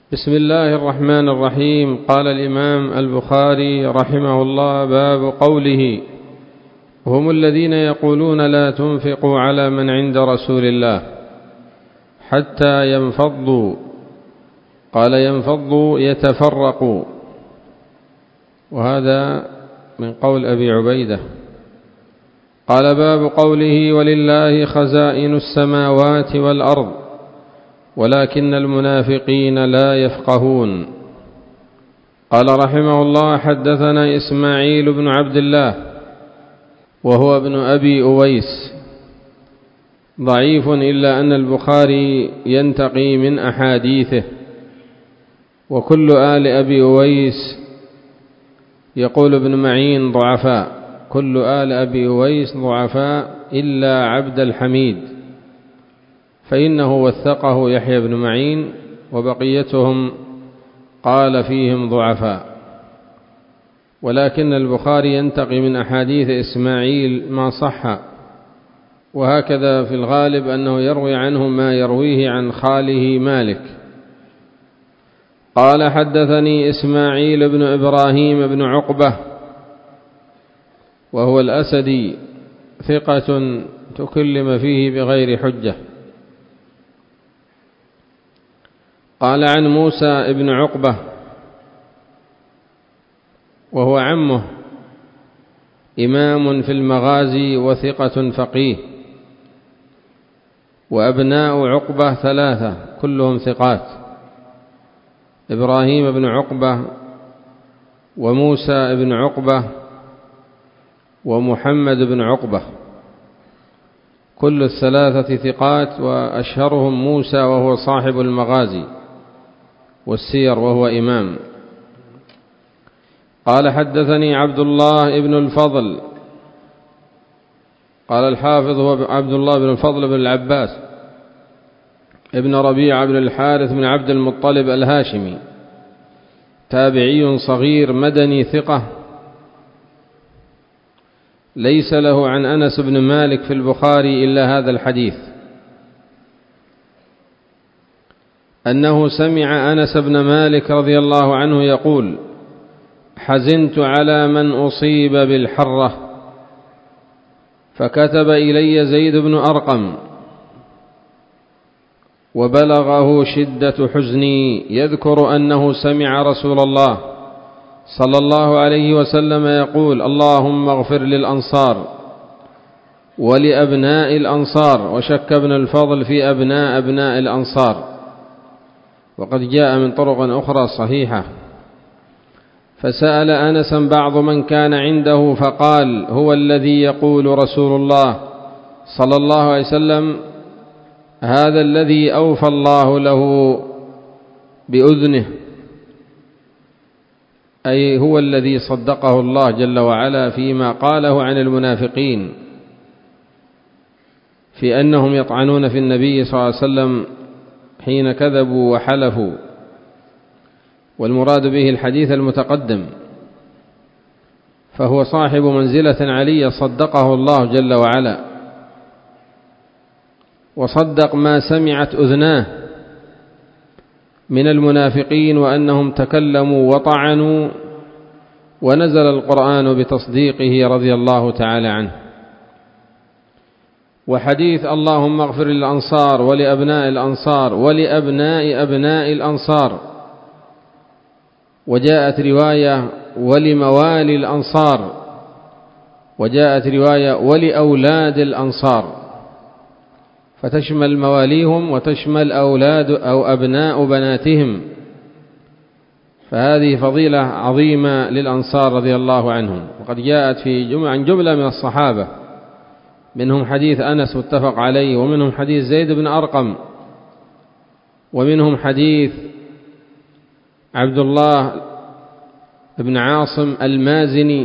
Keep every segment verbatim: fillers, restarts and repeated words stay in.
بسم الله الرحمن الرحيم. قال الإمام البخاري رحمه الله: باب قوله: هم الذين يقولون لا تنفقوا على من عند رسول الله حتى ينفضوا. قال ينفضوا يتفرقوا، وهذا من قول أبي عبيدة. قال باب قوله: ولله خزائن السماوات والأرض ولكن المنافقين لا يفقهون. قال رحمه الله: حدثنا إسماعيل بن عبد الله وهو ابن أبي أويس، ضعيف إلا أن البخاري ينتقي من أحاديثه، وكل آل أبي أويس يقول ابن معين ضعفاء، كل آل أبي أويس ضعفاء إلا عبد الحميد فإنه وثقه يحيى بن معين، وبقيتهم قال فيهم ضعفاء. ولكن البخاري ينتقي من أحاديث إسماعيل ما صح، وهكذا في الغالب أنه يروي عنه ما يرويه عن خاله مالك. قال حدثني إسماعيل بن إبراهيم بن عقبة وهو الأسدي، ثقة تكلم فيه بغير حجة. قال عن موسى بن عقبة وهو عمه، إمام في المغازي وثقة فقيه، وأبناء عقبة ثلاثة كلهم ثقات: إبراهيم بن عقبة وموسى بن عقبة ومحمد بن عقبة، كل الثلاثة ثقات، وأشهرهم موسى وهو صاحب المغازي والسير وهو إمام. قال حدثني عبد الله بن الفضل، قال الحافظ هو عبد الله بن الفضل بن العباس ابن ربيعة بن الحارث بن عبد المطلب الهاشمي، تابعي صغير مدني ثقة، ليس له عن أنس بن مالك في البخاري إلا هذا الحديث، أنه سمع أنس بن مالك رضي الله عنه يقول: حزنت على من أصيب بالحرة فكتب إلي زيد بن أرقم وبلغه شدة حزني يذكر أنه سمع رسول الله صلى الله عليه وسلم يقول: اللهم اغفر للأنصار ولأبناء الأنصار. وشك ابن الفضل في أبناء أبناء الأنصار، وقد جاء من طرق أخرى صحيحة. فسأل أنسا بعض من كان عنده فقال: هو الذي يقول رسول الله صلى الله عليه وسلم: هذا الذي أوفى الله له بأذنه، أي هو الذي صدقه الله جل وعلا فيما قاله عن المنافقين في أنهم يطعنون في النبي صلى الله عليه وسلم حين كذبوا وحلفوا، والمراد به الحديث المتقدم، فهو صاحب منزلة علية صدقه الله جل وعلا، وصدق ما سمعت أذناه من المنافقين وأنهم تكلموا وطعنوا، ونزل القرآن بتصديقه رضي الله تعالى عنه. وحديث اللهم اغفر للأنصار ولأبناء الأنصار ولأبناء أبناء الأنصار، وجاءت رواية ولموالي الأنصار، وجاءت رواية ولأولاد الأنصار، فتشمل مواليهم وتشمل أولاد أو أبناء بناتهم، فهذه فضيلة عظيمة للأنصار رضي الله عنهم. وقد جاءت في جملة عن جملة من الصحابة، منهم حديث أنس متفق عليه، ومنهم حديث زيد بن أرقم، ومنهم حديث عبد الله بن عاصم المازني،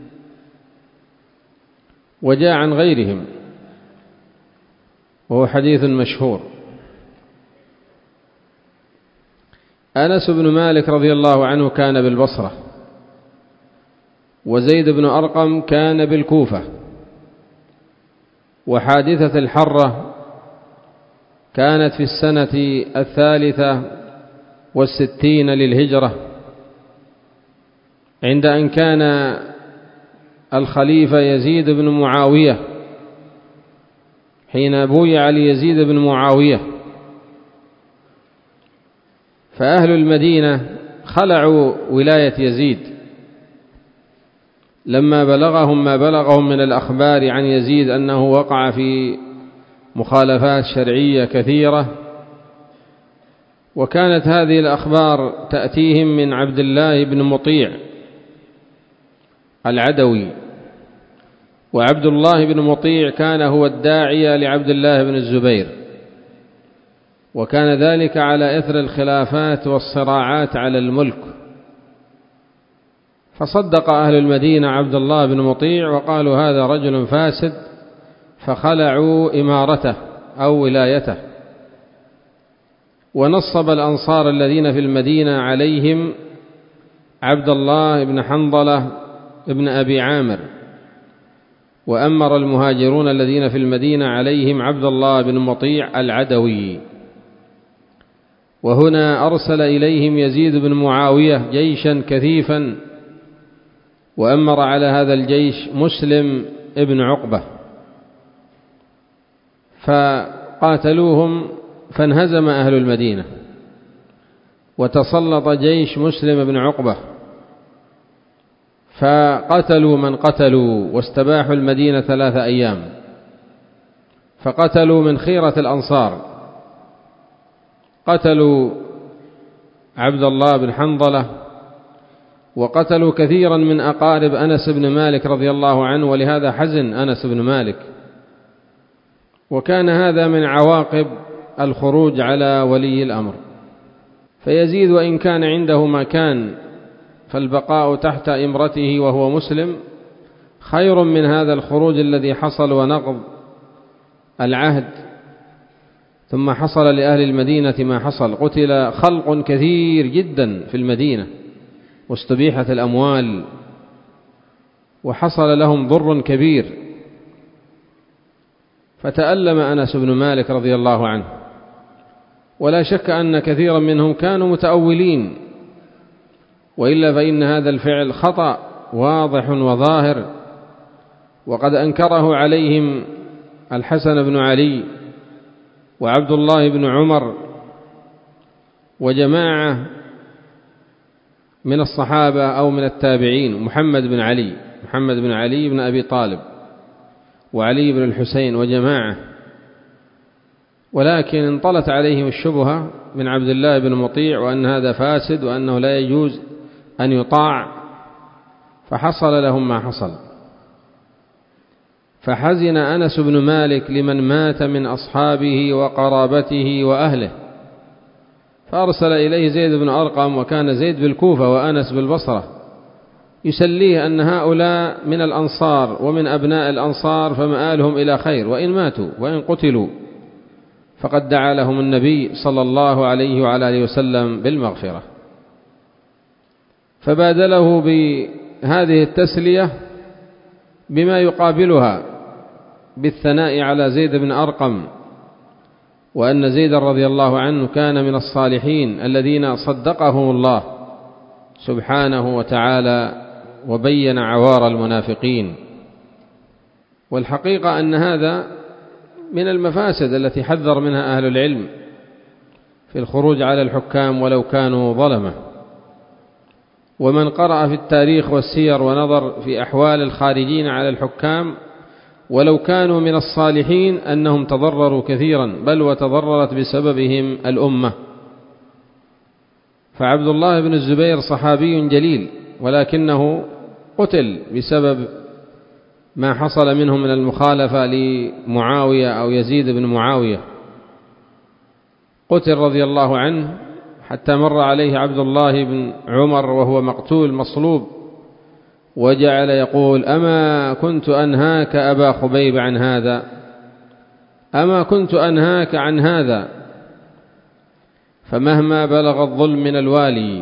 وجاء عن غيرهم، وهو حديث مشهور. أنس بن مالك رضي الله عنه كان بالبصرة، وزيد بن أرقم كان بالكوفة، وحادثة الحرة كانت في السنة الثالثة والستين للهجرة، عند أن كان الخليفة يزيد بن معاوية حين بويع ليزيد بن معاوية، فأهل المدينة خلعوا ولاية يزيد لما بلغهم ما بلغهم من الأخبار عن يزيد أنه وقع في مخالفات شرعية كثيرة، وكانت هذه الأخبار تأتيهم من عبد الله بن مطيع العدوي، وعبد الله بن مطيع كان هو الداعية لعبد الله بن الزبير، وكان ذلك على إثر الخلافات والصراعات على الملك، فصدق أهل المدينة عبد الله بن مطيع وقالوا هذا رجل فاسد، فخلعوا إمارته أو ولايته، ونصب الأنصار الذين في المدينة عليهم عبد الله بن حنظلة ابن أبي عامر، وأمر المهاجرون الذين في المدينة عليهم عبد الله بن مطيع العدوي. وهنا أرسل إليهم يزيد بن معاوية جيشا كثيفا، وأمر على هذا الجيش مسلم ابن عقبة، فقاتلوهم فانهزم أهل المدينة، وتسلط جيش مسلم بن عقبة فقتلوا من قتلوا، واستباحوا المدينة ثلاثة أيام، فقتلوا من خيرة الأنصار، قتلوا عبد الله بن حنظلة، وقتلوا كثيرا من أقارب أنس بن مالك رضي الله عنه، ولهذا حزن أنس بن مالك. وكان هذا من عواقب الخروج على ولي الأمر. فيزيد وإن كان عنده ما كان، فالبقاء تحت إمرته وهو مسلم خير من هذا الخروج الذي حصل ونقض العهد، ثم حصل لأهل المدينة ما حصل، قتل خلق كثير جدا في المدينة، واستبيحت الأموال، وحصل لهم ضر كبير، فتألم أنس بن مالك رضي الله عنه. ولا شك أن كثيرا منهم كانوا متأولين، وإلا فإن هذا الفعل خطأ واضح وظاهر، وقد أنكره عليهم الحسن بن علي وعبد الله بن عمر وجماعة من الصحابة أو من التابعين، محمد بن علي محمد بن علي بن أبي طالب وعلي بن الحسين وجماعة، ولكن انطلت عليهم الشبهة من عبد الله بن مطيع وأن هذا فاسد وأنه لا يجوز أن يطاع، فحصل لهم ما حصل. فحزن أنس بن مالك لمن مات من أصحابه وقرابته وأهله، فأرسل إليه زيد بن أرقم، وكان زيد بالكوفة وأنس بالبصرة، يسليه أن هؤلاء من الأنصار ومن أبناء الأنصار، فمآلهم إلى خير، وإن ماتوا وإن قتلوا فقد دعا لهم النبي صلى الله عليه وعلى آله وسلم بالمغفرة. فبادله بهذه التسلية بما يقابلها بالثناء على زيد بن أرقم، وأن زيد رضي الله عنه كان من الصالحين الذين صدقهم الله سبحانه وتعالى وبين عوار المنافقين. والحقيقة أن هذا من المفاسد التي حذر منها أهل العلم في الخروج على الحكام ولو كانوا ظلمة. ومن قرأ في التاريخ والسير ونظر في أحوال الخارجين على الحكام ولو كانوا من الصالحين أنهم تضرروا كثيرا، بل وتضررت بسببهم الأمة. فعبد الله بن الزبير صحابي جليل، ولكنه قتل بسبب ما حصل منه من المخالفة لمعاوية أو يزيد بن معاوية، قتل رضي الله عنه، حتى مر عليه عبد الله بن عمر وهو مقتول مصلوب، وجعل يقول: أما كنت أنهاك أبا خبيب عن هذا، أما كنت أنهاك عن هذا. فمهما بلغ الظلم من الوالي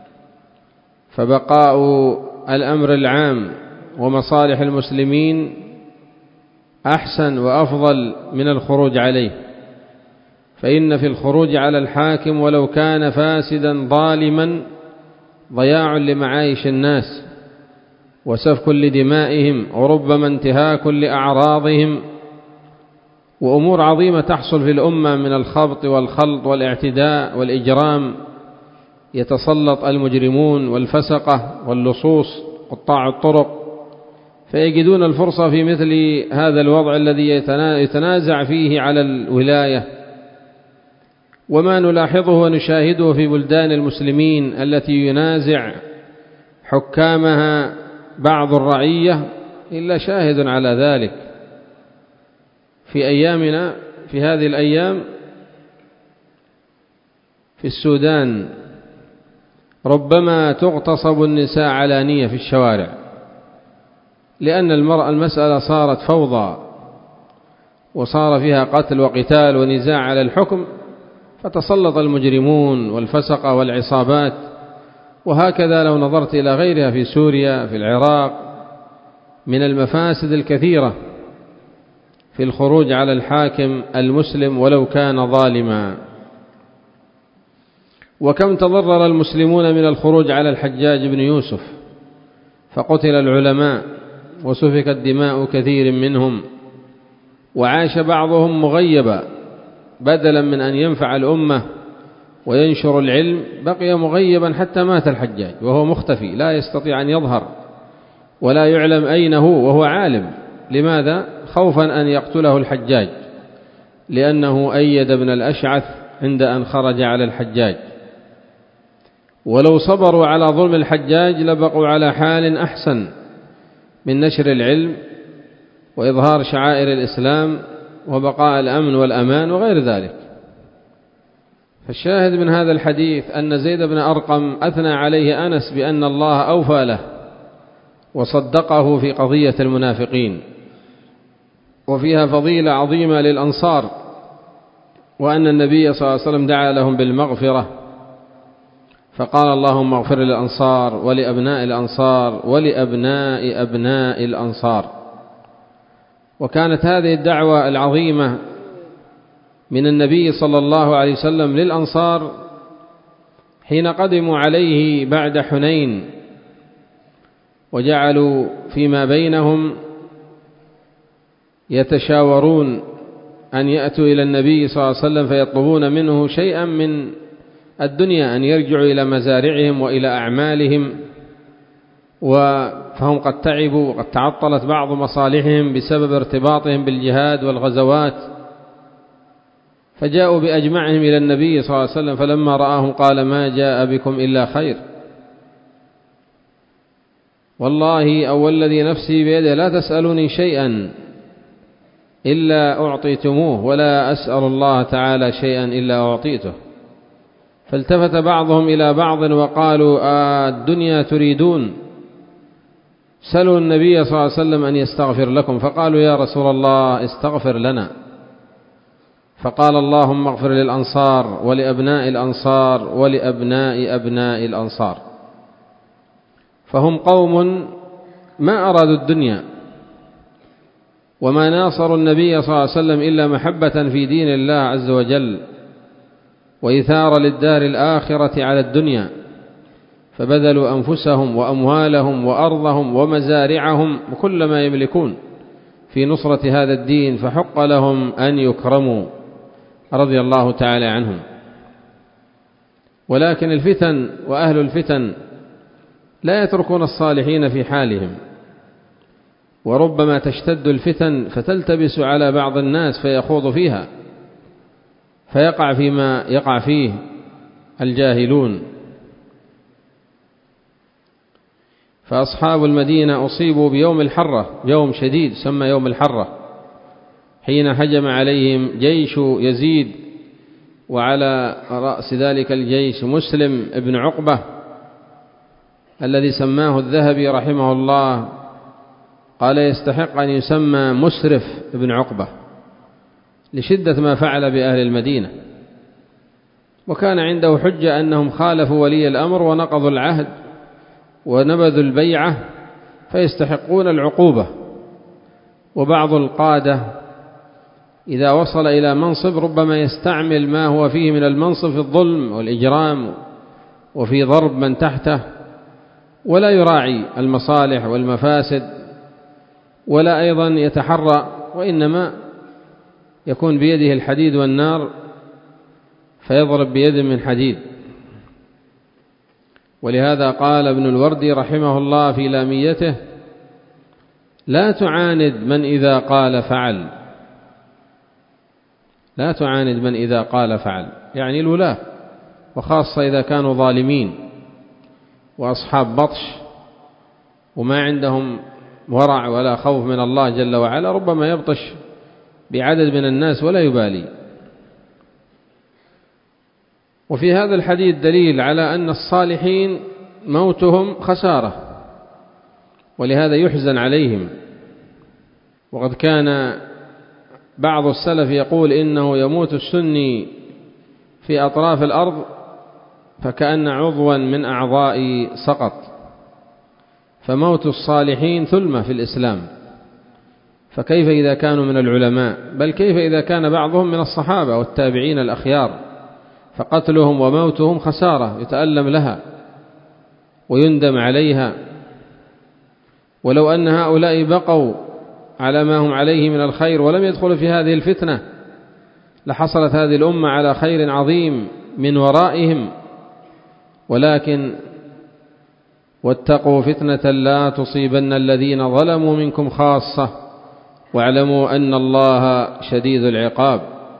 فبقاء الأمر العام ومصالح المسلمين أحسن وأفضل من الخروج عليه. فإن في الخروج على الحاكم ولو كان فاسدا ظالما ضياع لمعايش الناس وسفك لدمائهم وربما انتهاك لأعراضهم، وأمور عظيمة تحصل في الأمة من الخبط والخلط والاعتداء والإجرام. يتسلط المجرمون والفسقة واللصوص قطاع الطرق فيجدون الفرصة في مثل هذا الوضع الذي يتنازع فيه على الولاية. وما نلاحظه ونشاهده في بلدان المسلمين التي ينازع حكامها بعض الرعية إلا شاهد على ذلك. في أيامنا في هذه الأيام في السودان ربما تغتصب النساء علانية في الشوارع، لأن المرأة المسألة صارت فوضى وصار فيها قتل وقتال ونزاع على الحكم، فتسلط المجرمون والفسقة والعصابات. وهكذا لو نظرت إلى غيرها في سوريا في العراق من المفاسد الكثيرة في الخروج على الحاكم المسلم ولو كان ظالما. وكم تضرر المسلمون من الخروج على الحجاج بن يوسف، فقتل العلماء وسفكت دماء كثير منهم، وعاش بعضهم مغيبا بدلا من أن ينفع الأمة وينشر العلم بقي مغيبا حتى مات الحجاج وهو مختفي لا يستطيع أن يظهر ولا يعلم أين هو وهو عالم. لماذا؟ خوفا أن يقتله الحجاج، لأنه أيد ابن الأشعث عند أن خرج على الحجاج. ولو صبروا على ظلم الحجاج لبقوا على حال أحسن من نشر العلم وإظهار شعائر الإسلام وبقاء الأمن والأمان وغير ذلك. فالشاهد من هذا الحديث أن زيد بن أرقم أثنى عليه أنس بأن الله أوفى له وصدقه في قضية المنافقين، وفيها فضيلة عظيمة للأنصار، وأن النبي صلى الله عليه وسلم دعا لهم بالمغفرة فقال اللهم اغفر للأنصار ولأبناء الأنصار ولأبناء أبناء الأنصار. وكانت هذه الدعوة العظيمة من النبي صلى الله عليه وسلم للأنصار حين قدموا عليه بعد حنين وجعلوا فيما بينهم يتشاورون أن يأتوا إلى النبي صلى الله عليه وسلم فيطلبون منه شيئا من الدنيا، أن يرجعوا إلى مزارعهم وإلى أعمالهم، فهم قد تعبوا وقد تعطلت بعض مصالحهم بسبب ارتباطهم بالجهاد والغزوات، فجاءوا بأجمعهم إلى النبي صلى الله عليه وسلم، فلما رآهم قال ما جاء بكم إلا خير، والله أو الذي نفسي بيده لا تسألوني شيئا إلا أعطيتموه ولا أسأل الله تعالى شيئا إلا أعطيته. فالتفت بعضهم إلى بعض وقالوا آه الدنيا تريدون، سألوا النبي صلى الله عليه وسلم أن يستغفر لكم، فقالوا يا رسول الله استغفر لنا، فقال اللهم اغفر للأنصار ولأبناء الأنصار ولأبناء أبناء الأنصار. فهم قوم ما أرادوا الدنيا وما ناصروا النبي صلى الله عليه وسلم إلا محبة في دين الله عز وجل وإثارة للدار الآخرة على الدنيا، فبذلوا أنفسهم وأموالهم وأرضهم ومزارعهم وكل ما يملكون في نصرة هذا الدين، فحق لهم أن يكرموا رضي الله تعالى عنهم. ولكن الفتن وأهل الفتن لا يتركون الصالحين في حالهم، وربما تشتد الفتن فتلتبس على بعض الناس فيخوض فيها فيقع فيما يقع فيه الجاهلون. فأصحاب المدينة أصيبوا بيوم الحرة، يوم شديد سمى يوم الحرة، حين هجم عليهم جيش يزيد، وعلى رأس ذلك الجيش مسلم ابن عقبة الذي سماه الذهبي رحمه الله، قال يستحق أن يسمى مسرف ابن عقبة لشدة ما فعل بأهل المدينة، وكان عنده حجة أنهم خالفوا ولي الأمر ونقضوا العهد ونبذوا البيعة فيستحقون العقوبة. وبعض القادة إذا وصل إلى منصب ربما يستعمل ما هو فيه من المنصب في الظلم والإجرام وفي ضرب من تحته، ولا يراعي المصالح والمفاسد، ولا أيضا يتحرى، وإنما يكون بيده الحديد والنار فيضرب بيد من حديد. ولهذا قال ابن الوردي رحمه الله في لاميته: لا تعاند من إذا قال فعل، لا تعاند من إذا قال فعل، يعني الولاة، وخاصة إذا كانوا ظالمين وأصحاب بطش وما عندهم ورع ولا خوف من الله جل وعلا، ربما يبطش بعدد من الناس ولا يبالي. وفي هذا الحديث دليل على أن الصالحين موتهم خسارة، ولهذا يحزن عليهم. وقد كان بعض السلف يقول إنه يموت السني في أطراف الأرض فكأن عضوا من أعضاء سقط، فموت الصالحين ثلمة في الإسلام، فكيف إذا كانوا من العلماء؟ بل كيف إذا كان بعضهم من الصحابة والتابعين الأخيار، فقتلهم وموتهم خسارة يتألم لها ويندم عليها. ولو أن هؤلاء بقوا على ما هم عليه من الخير ولم يدخلوا في هذه الفتنة لحصلت هذه الأمة على خير عظيم من ورائهم. ولكن واتقوا فتنة لا تصيبن الذين ظلموا منكم خاصة واعلموا أن الله شديد العقاب.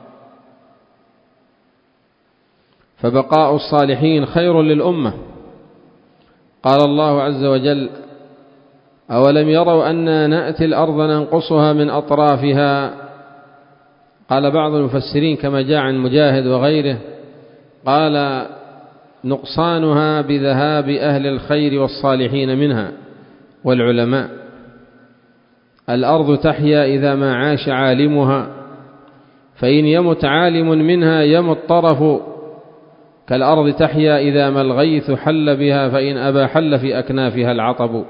فبقاء الصالحين خير للأمة. قال الله عز وجل: أولم يروا أنا نأتي الأرض ننقصها من أطرافها. قال بعض المفسرين كما جاء عن مجاهد وغيره، قال: نقصانها بذهاب أهل الخير والصالحين منها والعلماء. الأرض تحيا إذا ما عاش عالمها، فإن يمت عالم منها يمت طرف، كالأرض تحيا إذا ما الغيث حل بها، فإن أبى حل في أكنافها العطب.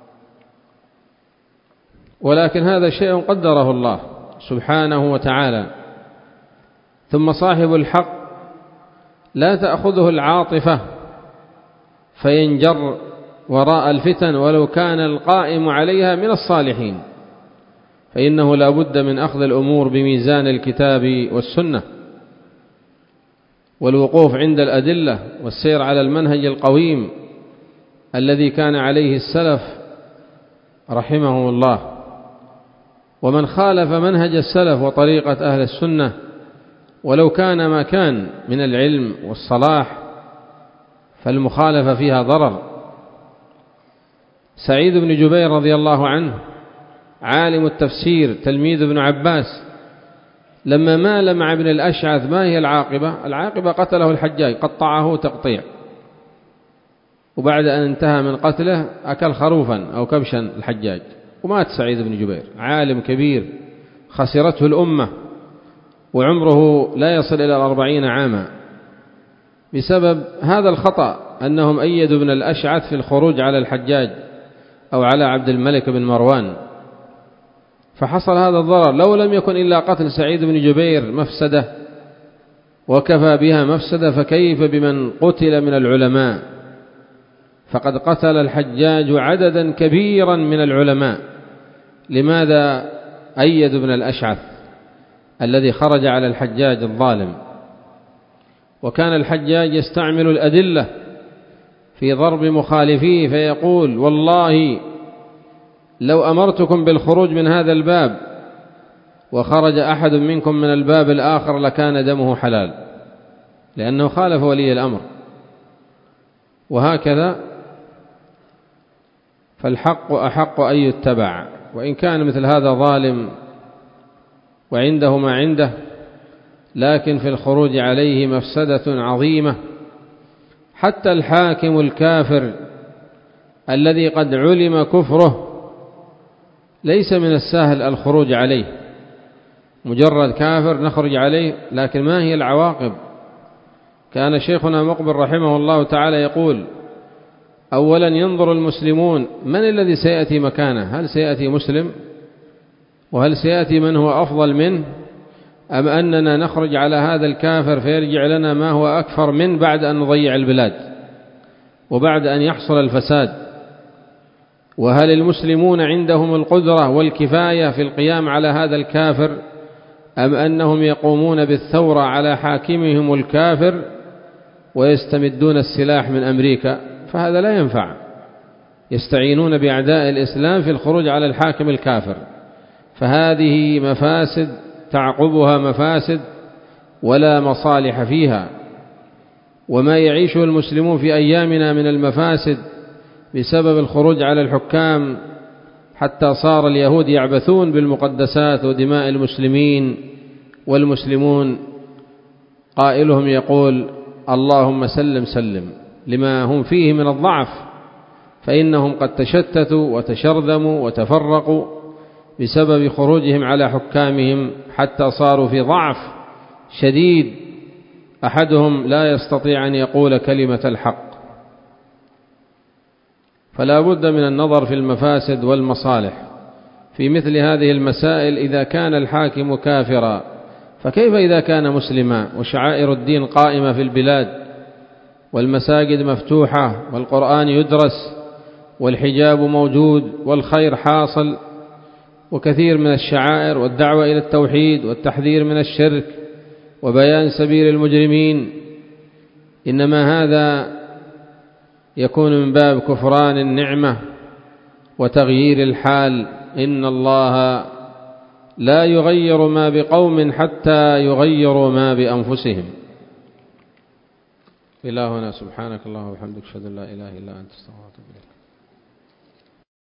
ولكن هذا شيء قدره الله سبحانه وتعالى. ثم صاحب الحق لا تأخذه العاطفة فينجر وراء الفتن ولو كان القائم عليها من الصالحين، فإنه لا بد من أخذ الأمور بميزان الكتاب والسنة، والوقوف عند الأدلة، والسير على المنهج القويم الذي كان عليه السلف رحمه الله. ومن خالف منهج السلف وطريقة أهل السنة ولو كان ما كان من العلم والصلاح فالمخالفة فيها ضرر. سعيد بن جبير رضي الله عنه عالم التفسير تلميذ ابن عباس، لما مال مع ابن الأشعث ما هي العاقبة؟ العاقبة قتله الحجاج، قطعه تقطيع، وبعد أن انتهى من قتله أكل خروفا أو كبشا الحجاج، ومات سعيد بن جبير عالم كبير خسرته الأمة، وعمره لا يصل إلى الأربعين عاما بسبب هذا الخطأ، أنهم أيدوا ابن الأشعث في الخروج على الحجاج أو على عبد الملك بن مروان، فحصل هذا الضرر. لو لم يكن إلا قتل سعيد بن جبير مفسدة وكفى بها مفسدة، فكيف بمن قتل من العلماء؟ فقد قتل الحجاج عددا كبيرا من العلماء. لماذا أيد ابن الأشعث الذي خرج على الحجاج الظالم؟ وكان الحجاج يستعمل الأدلة في ضرب مخالفيه، فيقول: والله لو أمرتكم بالخروج من هذا الباب وخرج أحد منكم من الباب الآخر لكان دمه حلال، لأنه خالف ولي الأمر. وهكذا فالحق أحق أن يتبع، وإن كان مثل هذا ظالم وعنده ما عنده، لكن في الخروج عليه مفسدة عظيمة. حتى الحاكم الكافر الذي قد علم كفره ليس من السهل الخروج عليه، مجرد كافر نخرج عليه، لكن ما هي العواقب؟ كان شيخنا مقبل رحمه الله تعالى يقول: أولا ينظر المسلمون من الذي سيأتي مكانه، هل سيأتي مسلم؟ وهل سيأتي من هو أفضل منه؟ أم أننا نخرج على هذا الكافر فيرجع لنا ما هو أكثر من بعد أن نضيع البلاد وبعد أن يحصل الفساد؟ وهل المسلمون عندهم القدرة والكفاية في القيام على هذا الكافر، أم أنهم يقومون بالثورة على حاكمهم الكافر ويستمدون السلاح من أمريكا؟ فهذا لا ينفع. يستعينون بأعداء الإسلام في الخروج على الحاكم الكافر، فهذه مفاسد تعقبها مفاسد ولا مصالح فيها. وما يعيشه المسلمون في أيامنا من المفاسد بسبب الخروج على الحكام، حتى صار اليهود يعبثون بالمقدسات ودماء المسلمين، والمسلمون قائلهم يقول اللهم سلم سلم لما هم فيه من الضعف، فإنهم قد تشتتوا وتشرذموا وتفرقوا بسبب خروجهم على حكامهم، حتى صاروا في ضعف شديد، أحدهم لا يستطيع أن يقول كلمة الحق. فلا بد من النظر في المفاسد والمصالح في مثل هذه المسائل. إذا كان الحاكم كافرا فكيف إذا كان مسلما وشعائر الدين قائمة في البلاد والمساجد مفتوحة والقرآن يدرس والحجاب موجود والخير حاصل وكثير من الشعائر والدعوة إلى التوحيد والتحذير من الشرك وبيان سبيل المجرمين؟ إنما هذا يكون من باب كفران النعمة وتغيير الحال. إن الله لا يغير ما بقوم حتى يغيروا ما بأنفسهم. إلهنا سبحانك اللهم وبحمدك أشهد أن لا إله إلا أنت أستغفرك وأتوب إليك.